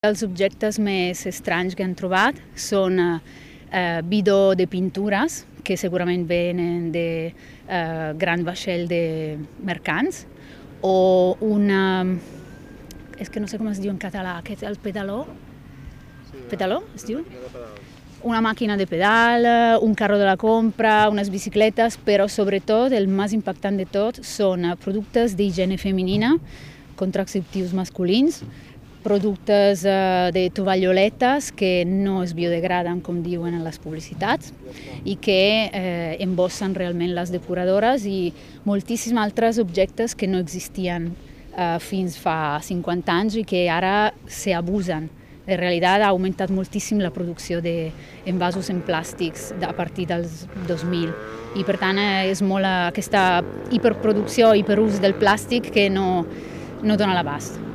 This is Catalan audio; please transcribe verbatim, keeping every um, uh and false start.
Els objectes més estranys que han trobat són eh, bidó de pintures, que segurament venen de eh, gran vaixell de mercants, o una... és que no sé com es diu en català, aquest, el pedaló? Pedaló, es diu? Una màquina de pedal, un carro de la compra, unes bicicletes, però sobretot el més impactant de tot són productes d'higiene femenina, contraceptius masculins, productes eh, de tovalloletes que no es biodegraden, com diuen en les publicitats, i que eh, embossen realment les depuradores, i moltíssims altres objectes que no existien eh, fins fa cinquanta anys i que ara s'abusen. En realitat ha augmentat moltíssim la producció d'envasos en plàstics a partir dels dos mil, i per tant és molt aquesta hiperproducció, hiperús del plàstic que no, no dona l'abast.